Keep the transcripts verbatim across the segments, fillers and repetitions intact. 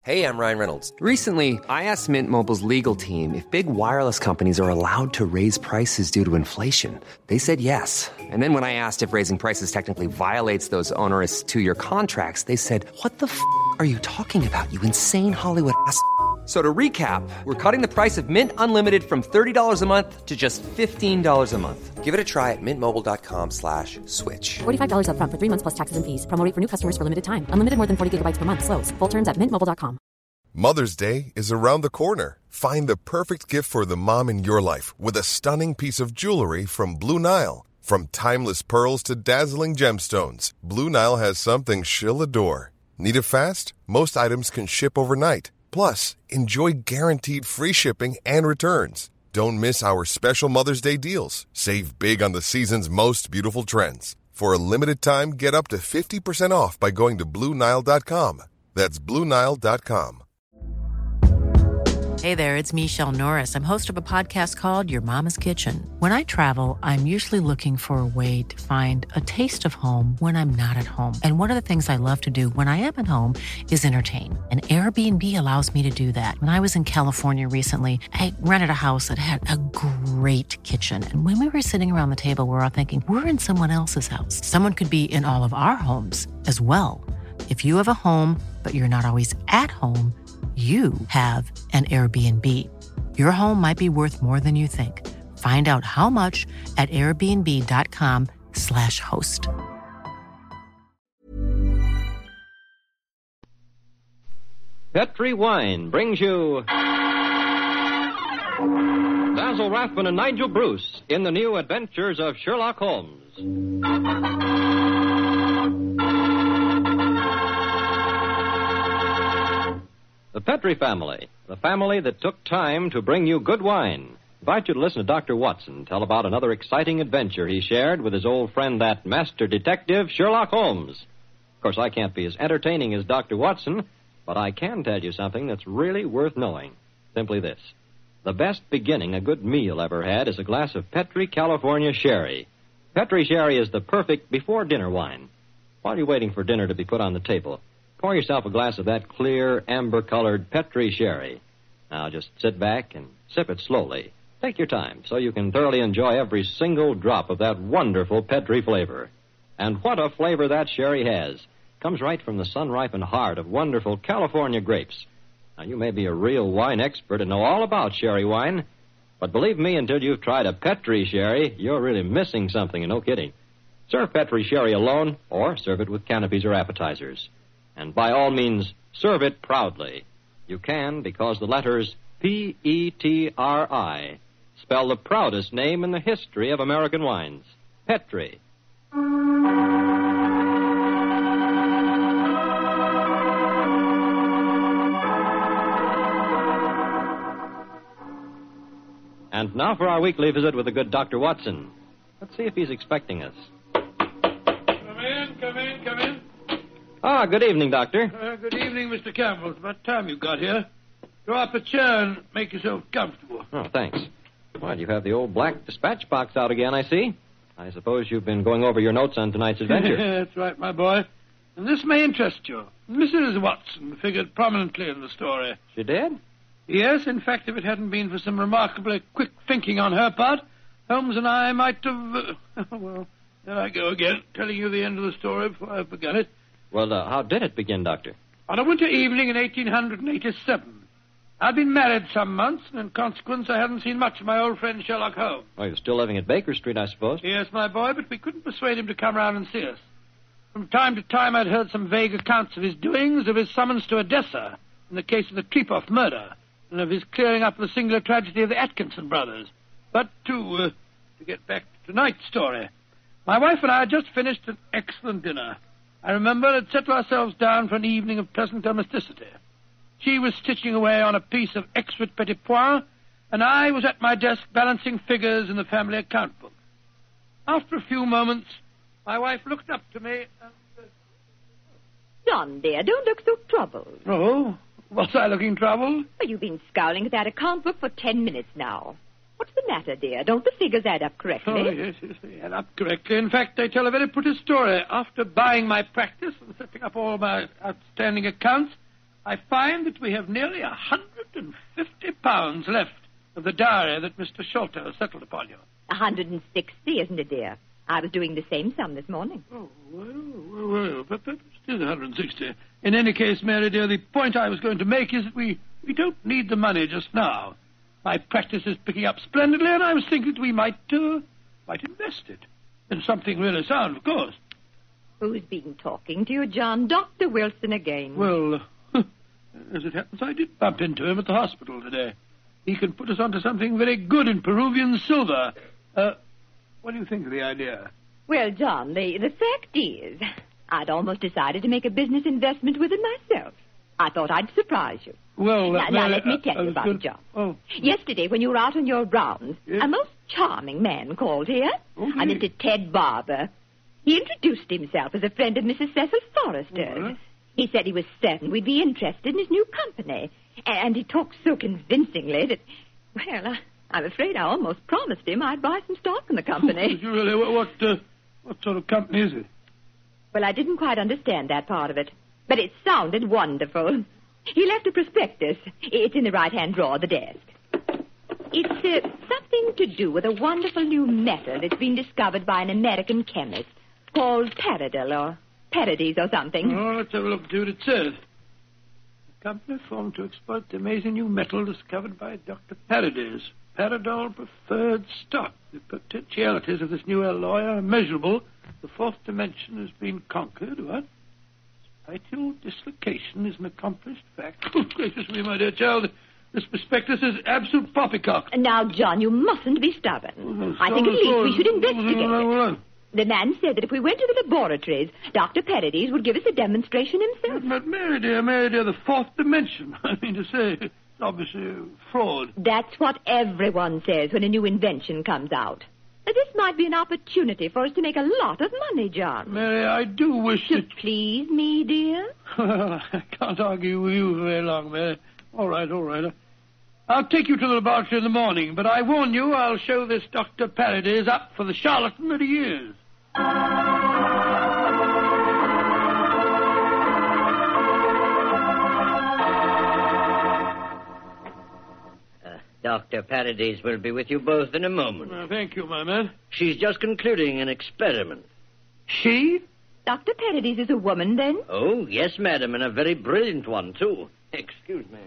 Hey, I'm Ryan Reynolds. Recently, I asked Mint Mobile's legal team if big wireless companies are allowed to raise prices due to inflation. They said yes. And then when I asked if raising prices technically violates those onerous two-year contracts, they said, what the f*** are you talking about, you insane Hollywood ass f- So to recap, we're cutting the price of Mint Unlimited from thirty dollars a month to just fifteen dollars a month. Give it a try at mintmobile.com slash switch. forty-five dollars up front for three months plus taxes and fees. Promo rate for new customers for limited time. Unlimited more than forty gigabytes per month. Slows full terms at mint mobile dot com. Mother's Day is around the corner. Find the perfect gift for the mom in your life with a stunning piece of jewelry from Blue Nile. From timeless pearls to dazzling gemstones, Blue Nile has something she'll adore. Need it fast? Most items can ship overnight. Plus, enjoy guaranteed free shipping and returns. Don't miss our special Mother's Day deals. Save big on the season's most beautiful trends. For a limited time, get up to fifty percent off by going to Blue Nile dot com. That's Blue Nile dot com. Hey there, it's Michelle Norris. I'm host of a podcast called Your Mama's Kitchen. When I travel, I'm usually looking for a way to find a taste of home when I'm not at home. And one of the things I love to do when I am at home is entertain. And Airbnb allows me to do that. When I was in California recently, I rented a house that had a great kitchen. And when we were sitting around the table, we were all thinking, we're in someone else's house. Someone could be in all of our homes as well. If you have a home, but you're not always at home, you have an Airbnb. Your home might be worth more than you think. Find out how much at airbnb.com slash host. Petri Wine brings you Basil Rathbone and Nigel Bruce in the new adventures of Sherlock Holmes. The Petri family, the family that took time to bring you good wine. I invite you to listen to Doctor Watson tell about another exciting adventure he shared with his old friend, that master detective, Sherlock Holmes. Of course, I can't be as entertaining as Doctor Watson, but I can tell you something that's really worth knowing. Simply this. The best beginning a good meal ever had is a glass of Petri California Sherry. Petri Sherry is the perfect before-dinner wine. While you're waiting for dinner to be put on the table, pour yourself a glass of that clear, amber-colored Petri Sherry. Now, just sit back and sip it slowly. Take your time so you can thoroughly enjoy every single drop of that wonderful Petri flavor. And what a flavor that sherry has. Comes right from the sun-ripened heart of wonderful California grapes. Now, you may be a real wine expert and know all about sherry wine, but believe me, until you've tried a Petri Sherry, you're really missing something, and no kidding. Serve Petri Sherry alone, or serve it with canopies or appetizers. And by all means, serve it proudly. You can because the letters P E T R I spell the proudest name in the history of American wines. Petri. And now for our weekly visit with the good Doctor Watson. Let's see if he's expecting us. Come in, come in, come in. Ah, good evening, Doctor. Uh, good evening, Mister Campbell. It's about time you got here. Draw up a chair and make yourself comfortable. Oh, thanks. Well, you have the old black dispatch box out again, I see. I suppose you've been going over your notes on tonight's adventure. That's right, my boy. And this may interest you. Missus Watson figured prominently in the story. She did? Yes, in fact, if it hadn't been for some remarkably quick thinking on her part, Holmes and I might have... Uh, well, there I go again, telling you the end of the story before I began it. Well, uh, how did it begin, Doctor? On a winter evening in eighteen eighty-seven. I'd been married some months, and in consequence I hadn't seen much of my old friend Sherlock Holmes. Oh, you're still living at Baker Street, I suppose? Yes, my boy, but we couldn't persuade him to come round and see us. From time to time I'd heard some vague accounts of his doings, of his summons to Odessa in the case of the Trepoff murder, and of his clearing up the singular tragedy of the Atkinson brothers. But to, uh, to get back to tonight's story, my wife and I had just finished an excellent dinner. I remember had settled ourselves down for an evening of pleasant domesticity. She was stitching away on a piece of exquisite petit pois, and I was at my desk balancing figures in the family account book. After a few moments, my wife looked up to me and said, John, dear, don't look so troubled. Oh, was I looking troubled? Well, you've been scowling at that account book for ten minutes now. What's the matter, dear? Don't the figures add up correctly? Oh, yes, yes, they add up correctly. In fact, they tell a very pretty story. After buying my practice and setting up all my outstanding accounts, I find that we have nearly a hundred and fifty pounds left of the dowry that Mister Sholto settled upon you. A hundred and sixty, isn't it, dear? I was doing the same sum this morning. Oh, well, well, well, but, but still a hundred and sixty. In any case, Mary, dear, the point I was going to make is that we, we don't need the money just now. My practice is picking up splendidly, and I was thinking that we might, uh, might invest it in something really sound, of course. Who's been talking to you, John? Doctor Wilson again. Well, uh, as it happens, I did bump into him at the hospital today. He can put us onto something very good in Peruvian silver. Uh, what do you think of the idea? Well, John, the, the fact is, I'd almost decided to make a business investment with it myself. I thought I'd surprise you. Well, now, uh, now Mary, let me tell uh, you about good. it, John. Oh. Yesterday, when you were out on your rounds, Yes? a most charming man called here. Oh, a really? Mister Ted Barber. He introduced himself as a friend of Missus Cecil Forrester's. Oh, huh? He said he was certain we'd be interested in his new company. And he talked so convincingly that, well, I, I'm afraid I almost promised him I'd buy some stock in the company. Did you really? What, what, uh, what sort of company is it? Well, I didn't quite understand that part of it, but it sounded wonderful. He left a prospectus. It's in the right-hand drawer of the desk. It's uh, something to do with a wonderful new metal that's been discovered by an American chemist called Paradol or Paradies or something. Oh, let's have a look and see what it says. A company formed to exploit the amazing new metal discovered by Doctor Paradies. Paradol preferred stock. The potentialities of this new alloy are immeasurable. The fourth dimension has been conquered. What? Spatial dislocation is an accomplished fact. Oh, gracious me, my dear child. This prospectus is absolute poppycock. Now, John, you mustn't be stubborn. Oh, I think at least sorry, we should sorry. investigate Well, well, it. well. The man said that if we went to the laboratories, Doctor Paradies would give us a demonstration himself. But, Mary dear, Mary dear, the fourth dimension. I mean to say, it's obviously a fraud. That's what everyone says when a new invention comes out. Now, this might be an opportunity for us to make a lot of money, John. Mary, I do wish To that... please me, dear? Well, I can't argue with you for very long, Mary. All right, all right. I'll take you to the laboratory in the morning, but I warn you, I'll show this Doctor Paradies up for the charlatan that he is. Doctor Paradies will be with you both in a moment. Well, thank you, my man. She's just concluding an experiment. She? Doctor Paradies is a woman, then? Oh, yes, madam, and a very brilliant one, too. Excuse me.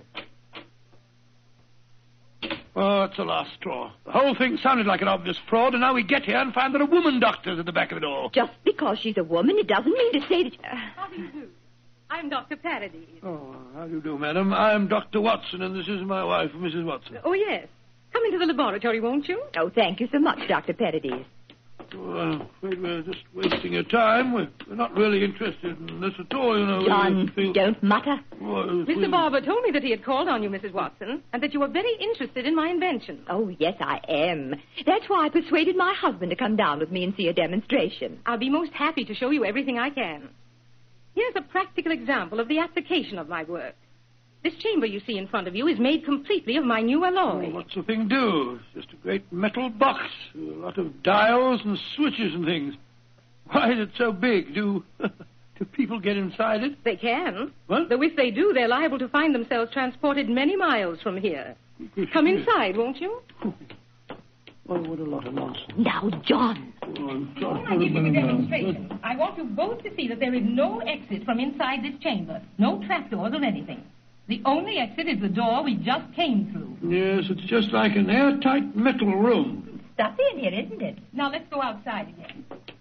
Oh, it's the last straw. The whole thing sounded like an obvious fraud, and now we get here and find that a woman doctor's at the back of it all. Just because she's a woman, it doesn't mean to say that... Uh, How do you do? I'm Doctor Paradies. Oh, how do you do, madam? I'm Doctor Watson, and this is my wife, Missus Watson. Oh, yes. Come into the laboratory, won't you? oh, thank you so much, Doctor Paradies. Oh, I'm afraid we're just wasting your time. We're, we're not really interested in this at all, you know. We John, feel- don't mutter. Well, Mister we- Barber told me that he had called on you, Missus Watson, and that you were very interested in my invention. Oh, yes, I am. That's why I persuaded my husband to come down with me and see a demonstration. I'll be most happy to show you everything I can. Here's a practical example of the application of my work. This chamber you see in front of you is made completely of my new alloy. Oh, what's the thing do? It's just a great metal box with a lot of dials and switches and things. Why is it so big? Do do people get inside it? They can. What? Though if they do, they're liable to find themselves transported many miles from here. Come inside, won't you? Oh, what a lot of nonsense. Now, John. Oh, I'm sorry. I give you the demonstration. I want you both to see that there is no exit from inside this chamber. No trapdoors or anything. The only exit is the door we just came through. Yes, it's just like an airtight metal room. Stuffy in here, isn't it? Now let's go outside again.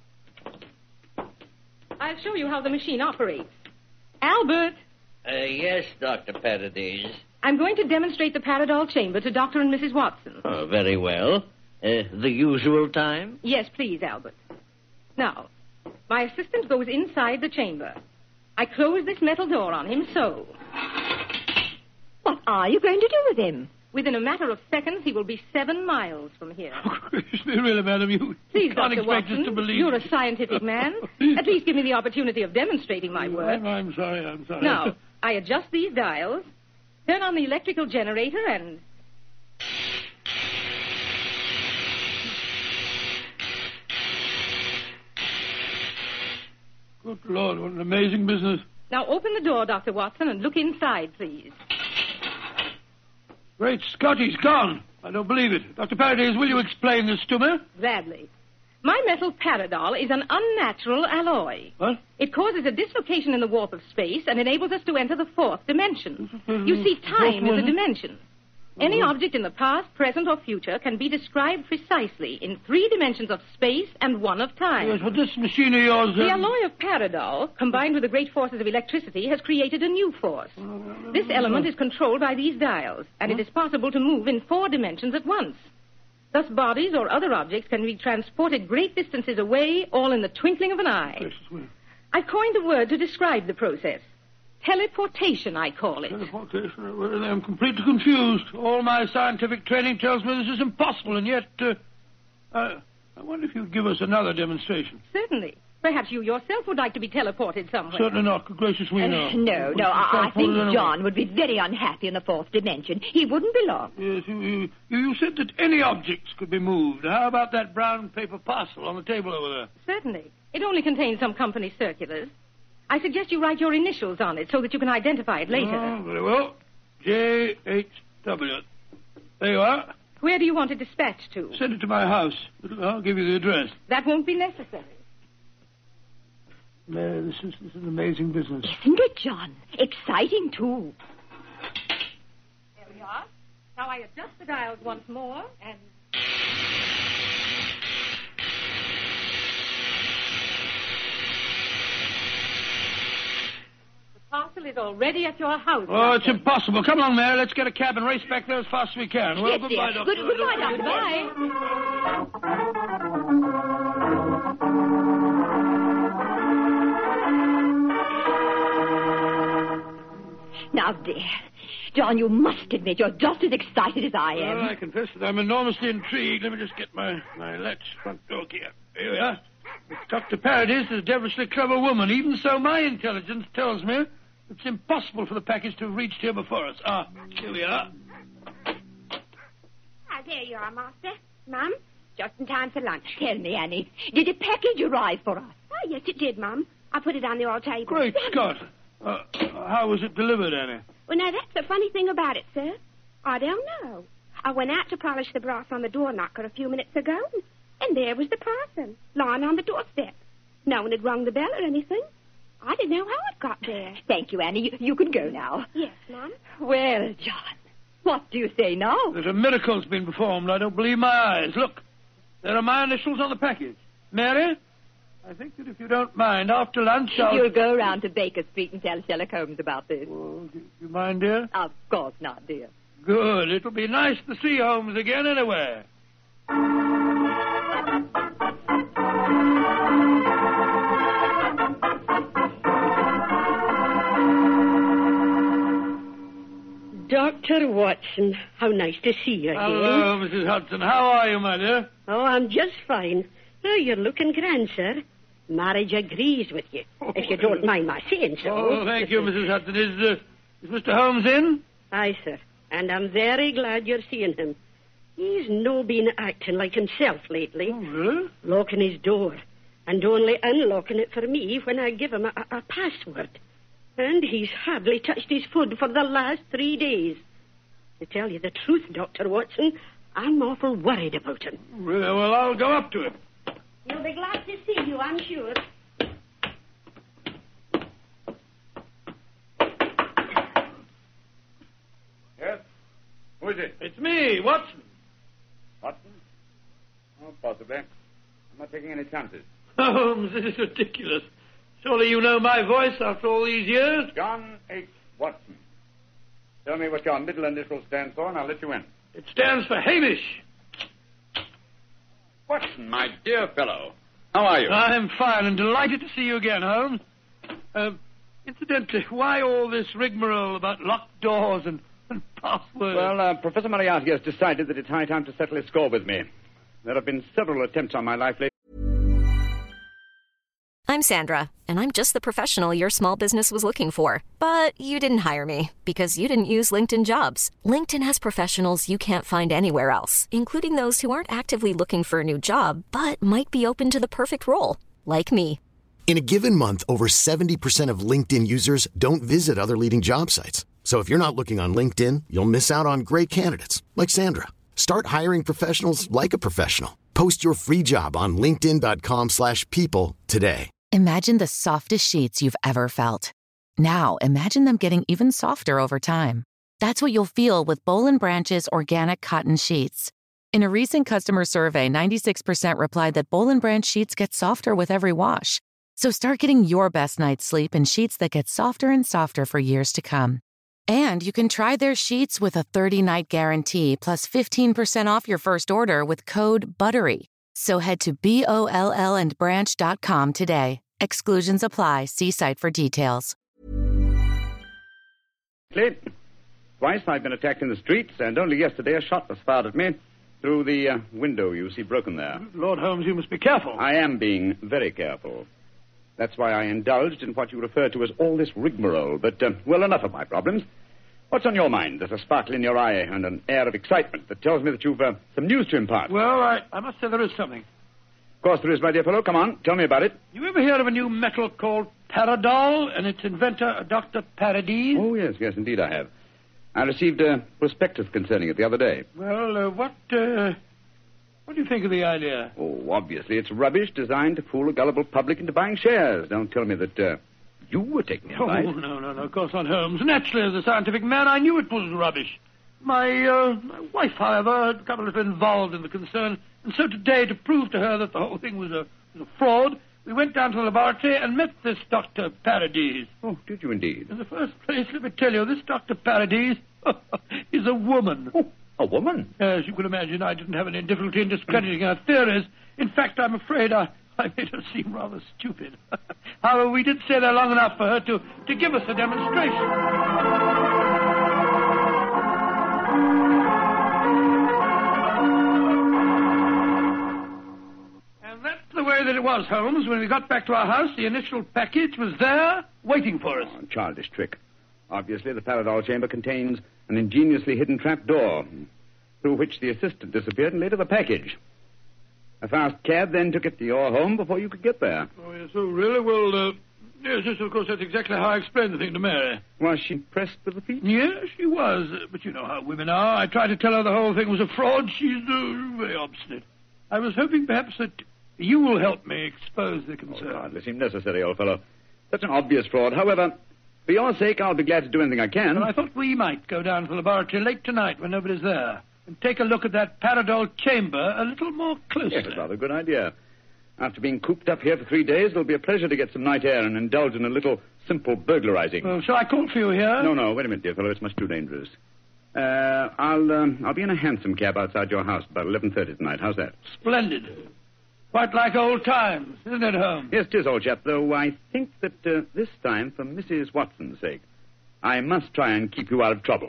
I'll show you how the machine operates. Albert, Uh, yes, Doctor Paradies. I'm going to demonstrate the Paradol chamber to Doctor and Missus Watson. Oh, very well. Uh, the usual time? Yes, please, Albert. Now, my assistant goes inside the chamber. I close this metal door on him, so. What are you going to do with him? Within a matter of seconds, he will be seven miles from here. Really, madam, you Please, can't Doctor expect Watson, us to believe. you're a scientific man. At least give me the opportunity of demonstrating my work. I'm, I'm sorry, I'm sorry. Now, I adjust these dials, turn on the electrical generator, and... Good Lord, what an amazing business. Now open the door, Doctor Watson, and look inside, please. Great Scott, he's gone. I don't believe it. Doctor Paradise, will you explain this to me? Gladly. My metal Paradol is an unnatural alloy. What? It causes a dislocation in the warp of space and enables us to enter the fourth dimension. You see, time is a dimension. Any object in the past, present, or future can be described precisely in three dimensions of space and one of time. Yes, but this machine of yours... The um, alloy of Paradol, combined with the great forces of electricity, has created a new force. This element is controlled by these dials, and it is possible to move in four dimensions at once. Thus, bodies or other objects can be transported great distances away, all in the twinkling of an eye. I've coined a word to describe the process. Teleportation, I call it. Teleportation? Well, I'm completely confused. All my scientific training tells me this is impossible, and yet... Uh, uh, I wonder if you'd give us another demonstration. Certainly. Perhaps you yourself would like to be teleported somewhere. Certainly not. Good gracious me, no. Uh, no, no, I, I think John would be very unhappy in the fourth dimension. He wouldn't belong. Yes, you, you, you said that any objects could be moved. How about that brown paper parcel on the table over there? Certainly. It only contains some company circulars. I suggest you write your initials on it so that you can identify it later. Oh, very well. J H W. There you are. Where do you want it dispatched to? Send it to my house. I'll give you the address. That won't be necessary. No, this is, this is an amazing business. Isn't it, John? Exciting, too. There we are. Now I adjust the dials once more, and... The parcel is already at your house. Oh, it's impossible. Come along, Mary. Let's get a cab and race back there as fast as we can. Well, yes, goodbye, dear. Doctor. Good, goodbye, Doctor. Goodbye. Now, dear, John, you must admit you're just as excited as I am. Well, I confess that I'm enormously intrigued. Let me just get my, my latch front door key. Here we are. Doctor Paradis is a devilishly clever woman. Even so, my intelligence tells me it's impossible for the package to have reached here before us. Ah, here we are. Ah, there you are, Master. Mum, just in time for lunch. Tell me, Annie, did a package arrive for us? Oh, yes, it did, Mum. I put it on the old table. Great Scott. Uh, how was it delivered, Annie? Well, now, that's the funny thing about it, sir. I don't know. I went out to polish the brass on the door knocker a few minutes ago, and there was the parcel, lying on the doorstep. No one had rung the bell or anything. I didn't know how it got there. Thank you, Annie. You, you can go now. Yes, Mum. Well, John, what do you say now? There's a miracle's been performed. I don't believe my eyes. Look, there are my initials on the package. Mary, I think that if you don't mind, after lunch I'll... You'll go round to Baker Street and tell Sherlock Holmes about this. Oh, do you mind, dear? Of course not, dear. Good. It'll be nice to see Holmes again anyway. Doctor Watson, how nice to see you again. Hello, Missus Hudson. How are you, my dear? Oh, I'm just fine. Oh, you're looking grand, sir. Marriage agrees with you, oh, if you don't mind my saying so. Oh, thank you, Missus Hudson. Is, uh, is Mister Holmes in? Aye, sir. And I'm very glad you're seeing him. He's no been acting like himself lately. Oh, really? Locking his door, and only unlocking it for me when I give him a, a password. And he's hardly touched his food for the last three days. To tell you the truth, Doctor Watson, I'm awful worried about him. Really? Well, I'll go up to him. He'll be glad to see you, I'm sure. Yes? Who is it? It's me, Watson. Watson? Oh, possibly. I'm not taking any chances. Holmes, this is ridiculous. Surely you know my voice after all these years? John H. Watson. Tell me what your middle initial stands for, and I'll let you in. It stands for Hamish. Watson, my dear fellow. How are you? I'm fine and delighted to see you again, Holmes. Uh, incidentally, why all this rigmarole about locked doors and, and passwords? Well, uh, Professor Moriarty has decided that it's high time to settle his score with me. There have been several attempts on my life lately. I'm Sandra, and I'm just the professional your small business was looking for. But you didn't hire me because you didn't use LinkedIn Jobs. LinkedIn has professionals you can't find anywhere else, including those who aren't actively looking for a new job, but might be open to the perfect role, like me. In a given month, over seventy percent of LinkedIn users don't visit other leading job sites. So if you're not looking on LinkedIn, you'll miss out on great candidates like Sandra. Start hiring professionals like a professional. Post your free job on linkedin.com slash people today. Imagine the softest sheets you've ever felt. Now imagine them getting even softer over time. That's what you'll feel with Boll and Branch's organic cotton sheets. In a recent customer survey, ninety-six percent replied that Boll and Branch sheets get softer with every wash. So start getting your best night's sleep in sheets that get softer and softer for years to come. And you can try their sheets with a thirty-night guarantee plus fifteen percent off your first order with code BUTTERY. So head to B O L L and branch dot com today. Exclusions apply. See site for details. Twice I've been attacked in the streets, and only yesterday a shot was fired at me through the uh, window you see broken there. Lord Holmes, you must be careful. I am being very careful. That's why I indulged in what you refer to as all this rigmarole. But, uh, well, enough of my problems. What's on your mind? There's a sparkle in your eye and an air of excitement that tells me that you've uh, some news to impart. Well, I, I must say there is something. Of course there is, my dear fellow. Come on, tell me about it. You ever hear of a new metal called Paradol and its inventor, Doctor Paradis? Oh, yes, yes, indeed I have. I received a prospectus concerning it the other day. Well, uh, what, uh, what do you think of the idea? Oh, obviously it's rubbish designed to fool a gullible public into buying shares. Don't tell me that uh, you were taking it, Oh, right? no, no, no, of course not, Holmes. Naturally, as a scientific man, I knew it was rubbish. My, uh, my wife, however, had become a little involved in the concern, and so today, to prove to her that the whole thing was a, was a fraud, we went down to the laboratory and met this Doctor Paradis. Oh, did you indeed? In the first place, let me tell you, this Doctor Paradis is a woman. Oh, a woman? As you can imagine, I didn't have any difficulty in discrediting her theories. In fact, I'm afraid I, I made her seem rather stupid. However, we did stay there long enough for her to, to give us a demonstration. The way that it was, Holmes. When we got back to our house, the initial package was there, waiting for us. Oh, childish trick. Obviously, the Paradol chamber contains an ingeniously hidden trap door, through which the assistant disappeared and later the package. A fast cab then took it to your home before you could get there. Oh, yes, oh, really? Well, uh, yes, yes, of course, that's exactly how I explained the thing to Mary. Was she pressed with the feet? Yes, she was. Uh, but you know how women are. I tried to tell her the whole thing was a fraud. She's uh, very obstinate. I was hoping perhaps that you will help me expose the concern. Oh, hardly seem necessary, old fellow. Such an obvious fraud. However, for your sake, I'll be glad to do anything I can. Well, I thought we might go down to the laboratory late tonight when nobody's there and take a look at that Paradol chamber a little more closely. Yes, it's rather a good idea. After being cooped up here for three days, it'll be a pleasure to get some night air and indulge in a little simple burglarizing. Well, shall I call for you here? No, no, wait a minute, dear fellow. It's much too dangerous. Uh, I'll, um, I'll be in a hansom cab outside your house about eleven thirty tonight. How's that? Splendid. Quite like old times, isn't it, Holmes? Yes, it is, old chap, though I think that uh, this time, for Missus Watson's sake, I must try and keep you out of trouble.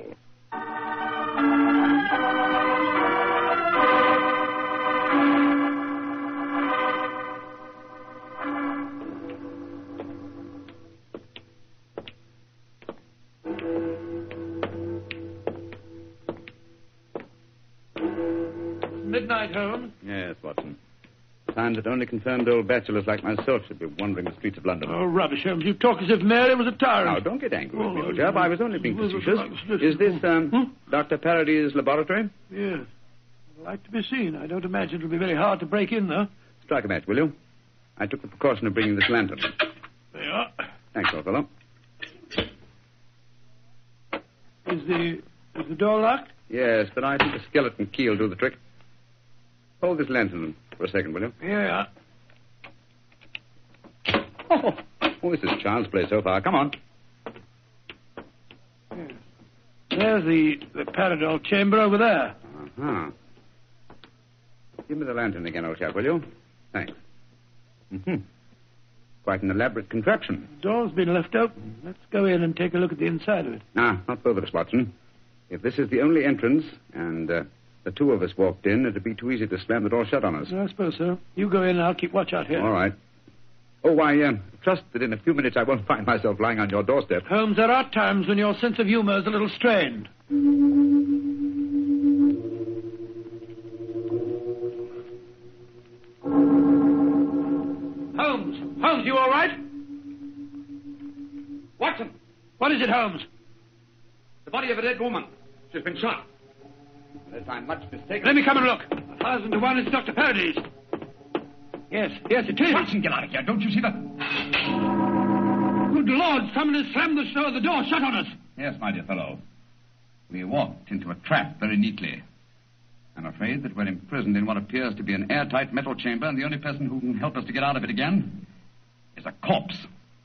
Midnight, Holmes. Yes, Watson. Time that only confirmed old bachelors like myself should be wandering the streets of London. Oh, rubbish, Holmes. You talk as if Mary was a tyrant. Now, don't get angry with oh, me, old chap. I was only being facetious. Is this, um, hmm? Doctor Paradis' laboratory? Yes. I'd like to be seen. I don't imagine it'll be very hard to break in, though. Strike a match, will you? I took the precaution of bringing this lantern. There you are. Thanks, old fellow. Is the, is the door locked? Yes, but I think a skeleton key will do the trick. Hold this lantern for a second, will you? Here you are. Oh, oh, this is child's play so far. Come on. Yes. There's the, the Paradol chamber over there. Uh-huh. Give me the lantern again, old chap, will you? Thanks. Mm-hmm. Quite an elaborate contraption. The door's been left open. Let's go in and take a look at the inside of it. Ah, not both of us, Watson. If this is the only entrance, and uh, the two of us walked in, it'd be too easy to slam the door shut on us. I suppose so. You go in and I'll keep watch out here. All right. Oh, I uh, trust that in a few minutes I won't find myself lying on your doorstep. Holmes, there are times when your sense of humor is a little strained. Holmes, Holmes, you all right? Watson! What is it, Holmes? The body of a dead woman. She's been shot. Unless I'm much mistaken... Let me come and look. A thousand to one, it's Doctor Paradis. Yes, yes, it is. Watson, get out of here. Don't you see that? Good Lord, someone has slammed the, show, the door shut on us. Yes, my dear fellow. We walked into a trap very neatly. I'm afraid that we're imprisoned in what appears to be an airtight metal chamber, and the only person who can help us to get out of it again is a corpse.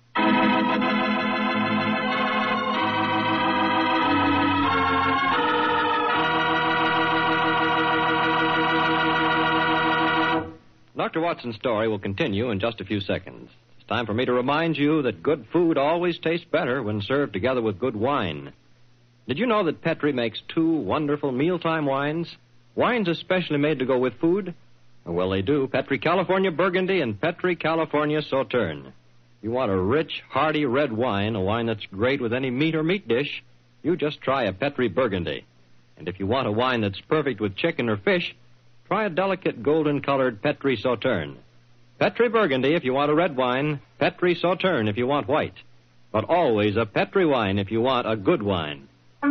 Doctor Watson's story will continue in just a few seconds. It's time for me to remind you that good food always tastes better when served together with good wine. Did you know that Petri makes two wonderful mealtime wines? Wines especially made to go with food? Well, they do. Petri California Burgundy and Petri California Sauterne. You want a rich, hearty red wine, a wine that's great with any meat or meat dish, you just try a Petri Burgundy. And if you want a wine that's perfect with chicken or fish, try a delicate golden-colored Petri Sauterne. Petri Burgundy if you want a red wine, Petri Sauterne if you want white. But always a Petri wine if you want a good wine.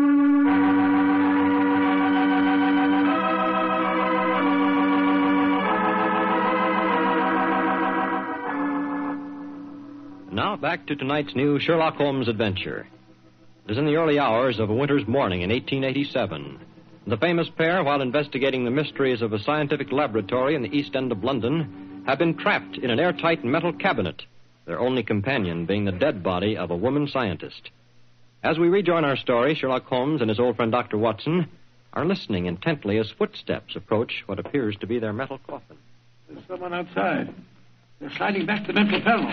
Now back to tonight's new Sherlock Holmes adventure. It is in the early hours of a winter's morning in eighteen eighty-seven. The famous pair, while investigating the mysteries of a scientific laboratory in the East End of London, have been trapped in an airtight metal cabinet, their only companion being the dead body of a woman scientist. As we rejoin our story, Sherlock Holmes and his old friend Doctor Watson are listening intently as footsteps approach what appears to be their metal coffin. There's someone outside. They're sliding back the metal panel.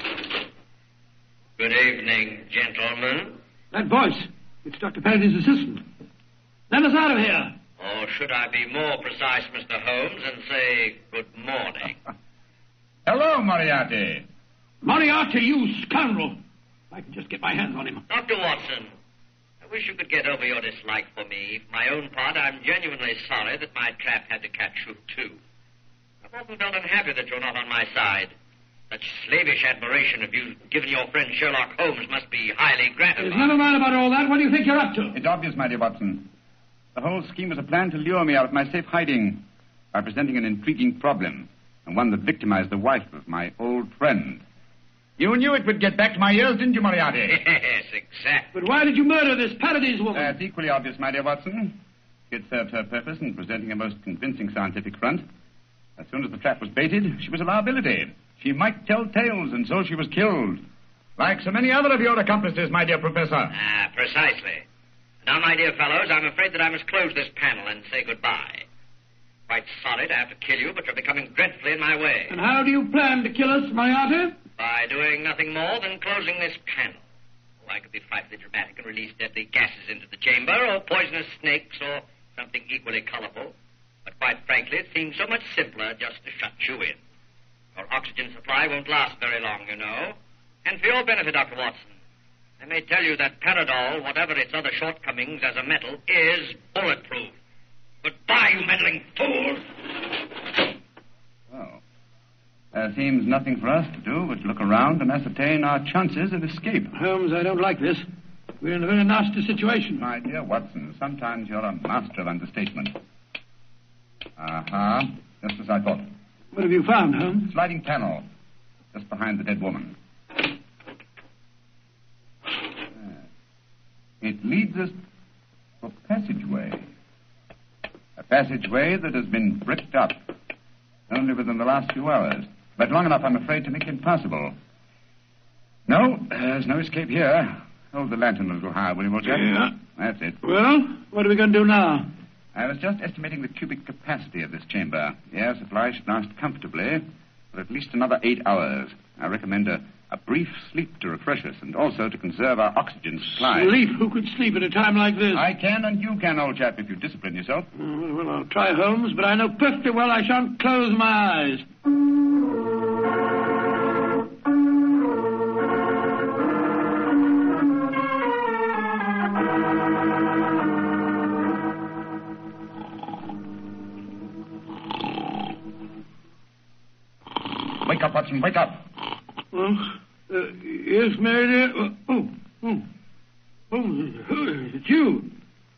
Good evening, gentlemen. That voice. It's Doctor Paradis' assistant. Let us out of here. Or should I be more precise, Mister Holmes, and say good morning? Hello, Moriarty. Moriarty, you scoundrel. If I can just get my hands on him. Doctor Watson, I wish you could get over your dislike for me. For my own part, I'm genuinely sorry that my trap had to catch you, too. I've often felt unhappy that you're not on my side. Such slavish admiration of you given your friend Sherlock Holmes must be highly gratifying. There's never mind about all that. What do you think you're up to? It's obvious, my dear Watson. The whole scheme was a plan to lure me out of my safe hiding by presenting an intriguing problem, and one that victimized the wife of my old friend. You knew it would get back to my ears, didn't you, Moriarty? Yes, exactly. But why did you murder this Paradis woman? That's equally obvious, my dear Watson. It served her purpose in presenting a most convincing scientific front. As soon as the trap was baited, she was a liability. She might tell tales, and so she was killed. Like so many other of your accomplices, my dear Professor. Ah, precisely. Now, my dear fellows, I'm afraid that I must close this panel and say goodbye. Quite sorry to have to kill you, but you're becoming dreadfully in my way. And how do you plan to kill us, Moriarty? By doing nothing more than closing this panel. Oh, I could be frightfully dramatic and release deadly gases into the chamber, or poisonous snakes, or something equally colorful. But quite frankly, it seems so much simpler just to shut you in. Your oxygen supply won't last very long, you know. And for your benefit, Doctor Watson, I may tell you that Paradol, whatever its other shortcomings as a metal, is bulletproof. Goodbye, you meddling fools! Well, there seems nothing for us to do but look around and ascertain our chances of escape. Holmes, I don't like this. We're in a very nasty situation. My dear Watson, sometimes you're a master of understatement. Uh-huh. Just as I thought. What have you found, Holmes? Sliding panel, just behind the dead woman. It leads us to a passageway. A passageway that has been bricked up only within the last few hours. But long enough, I'm afraid, to make it impossible. No, there's no escape here. Hold the lantern a little higher, will you, old chap? Yeah. That's it. Well, what are we going to do now? I was just estimating the cubic capacity of this chamber. The air supply should last comfortably for at least another eight hours. I recommend a, a brief sleep to refresh us and also to conserve our oxygen supply. Sleep? Who could sleep at a time like this? I can, and you can, old chap, if you discipline yourself. Uh, well, I'll try, Holmes, but I know perfectly well I shan't close my eyes. Wake up, Watson, wake up. Well, uh, yes, Mary dear. Oh, oh, oh, oh, it's you.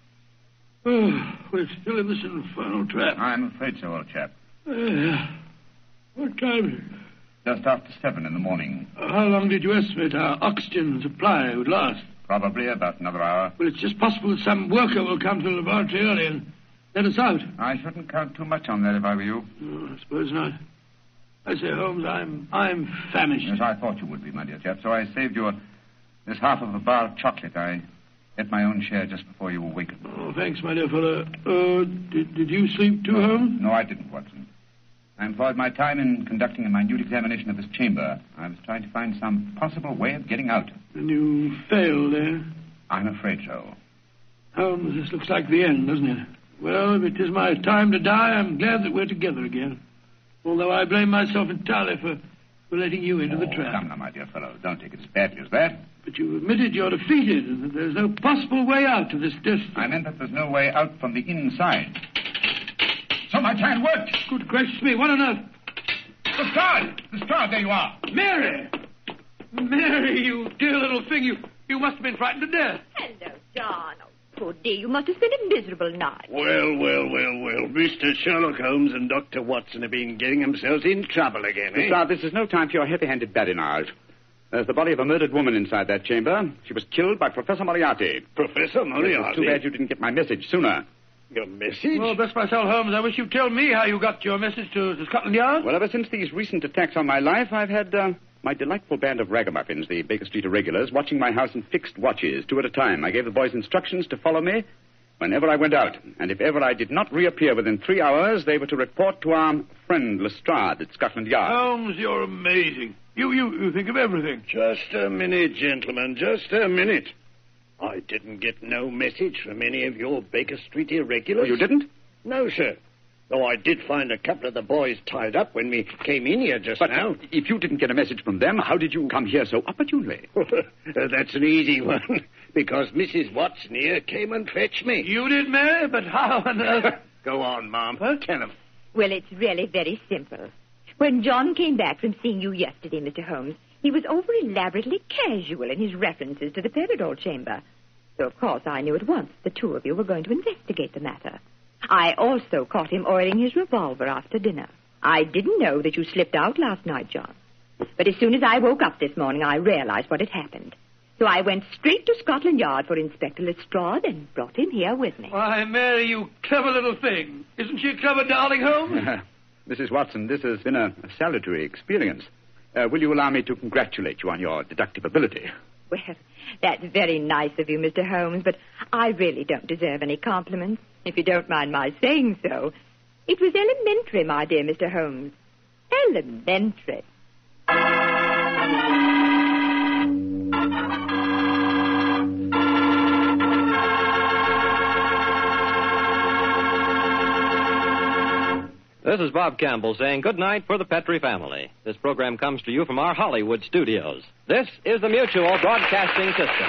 Oh, we're still in this infernal trap. I'm afraid so, old chap. Uh, what time is it? Just after seven in the morning. Uh, how long did you estimate our oxygen supply would last? Probably about another hour. Well, it's just possible that some worker will come to the laboratory early and let us out. I shouldn't count too much on that if I were you. No, I suppose not. I say, Holmes, I'm I'm famished. Yes, I thought you would be, my dear chap, so I saved you a, this half of a bar of chocolate. I ate my own share just before you awakened. Oh, thanks, my dear fellow. Uh, did, did you sleep too, Holmes? No, I didn't, Watson. I employed my time in conducting a minute examination of this chamber. I was trying to find some possible way of getting out. And you failed, eh? I'm afraid so. Holmes, this looks like the end, doesn't it? Well, if it is my time to die, I'm glad that we're together again. Although I blame myself entirely for, for letting you into oh, the trap. Come now, my dear fellow. Don't take it as badly as that. But you admitted you're defeated and that there's no possible way out of this destiny. I meant that there's no way out from the inside. So my plan worked. Good gracious me, what on earth? Lestrade! Lestrade, there you are. Mary! Mary, you dear little thing, you, you must have been frightened to death. Hello, John. Oh, poor dear, you must have spent a miserable night. Well, well, well, well. Mister Sherlock Holmes and Doctor Watson have been getting themselves in trouble again, eh? Lestrade, this is no time for your heavy-handed badinage. There's the body of a murdered woman inside that chamber. She was killed by Professor Moriarty. Professor Moriarty? It's too bad you didn't get my message sooner. Your message? Well, bless my soul, Holmes, I wish you'd tell me how you got your message to, to Scotland Yard. Well, ever since these recent attacks on my life, I've had uh, my delightful band of ragamuffins, the Baker Street Irregulars, watching my house in fixed watches, two at a time. I gave the boys instructions to follow me whenever I went out. And if ever I did not reappear within three hours, they were to report to our friend Lestrade at Scotland Yard. Holmes, you're amazing. You, you, you think of everything. Just a minute, gentlemen, just a minute. I didn't get no message from any of your Baker Street irregulars. Oh, you didn't? No, sir. Though I did find a couple of the boys tied up when we came in here just but now. If you didn't get a message from them, how did you come here so opportunely? That's an easy one. Because Missus Watson here came and fetched me. You did, Mary? But how on earth? Go on, Mom. Huh? Tell him. Well, it's really very simple. When John came back from seeing you yesterday, Mister Holmes, he was over elaborately casual in his references to the Peridot chamber. So, of course, I knew at once the two of you were going to investigate the matter. I also caught him oiling his revolver after dinner. I didn't know that you slipped out last night, John. But as soon as I woke up this morning, I realized what had happened. So I went straight to Scotland Yard for Inspector Lestrade and brought him here with me. Why, Mary, you clever little thing. Isn't she a clever darling, Holmes? Missus Watson, this has been a, a salutary experience. Uh, will you allow me to congratulate you on your deductive ability? Well, that's very nice of you, Mister Holmes, but I really don't deserve any compliments, if you don't mind my saying so. It was elementary, my dear Mister Holmes. Elementary. This is Bob Campbell saying good night for the Petrie family. This program comes to you from our Hollywood studios. This is the Mutual Broadcasting System.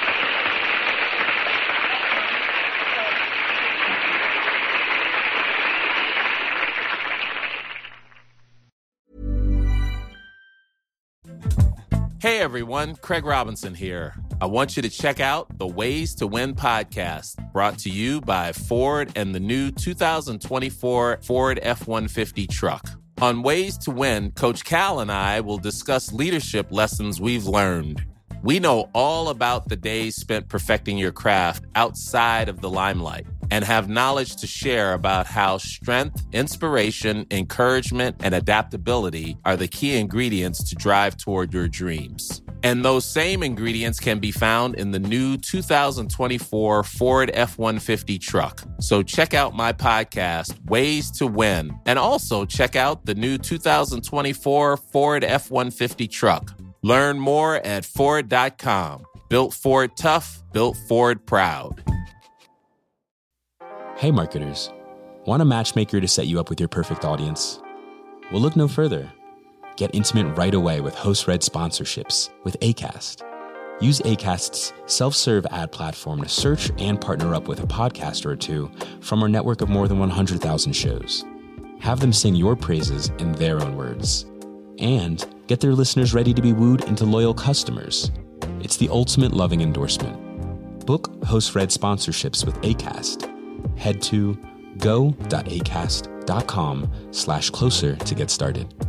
Hey everyone, Craig Robinson here. I want you to check out the Ways to Win podcast, brought to you by Ford and the new two thousand twenty-four Ford F one fifty truck. On Ways to Win, Coach Cal and I will discuss leadership lessons we've learned. We know all about the days spent perfecting your craft outside of the limelight and have knowledge to share about how strength, inspiration, encouragement, and adaptability are the key ingredients to drive toward your dreams. And those same ingredients can be found in the new two thousand twenty-four Ford F one fifty truck. So check out my podcast, Ways to Win, and also check out the new two thousand twenty-four Ford F one fifty truck. Learn more at Ford dot com. Built Ford tough, built Ford proud. Hey marketers, want a matchmaker to set you up with your perfect audience? Well, look no further. Get intimate right away with host-read sponsorships with Acast. Use Acast's self-serve ad platform to search and partner up with a podcaster or two from our network of more than one hundred thousand shows. Have them sing your praises in their own words. And get their listeners ready to be wooed into loyal customers. It's the ultimate loving endorsement. Book Host Red sponsorships with Acast. Head to go.acast.com slash closer to get started.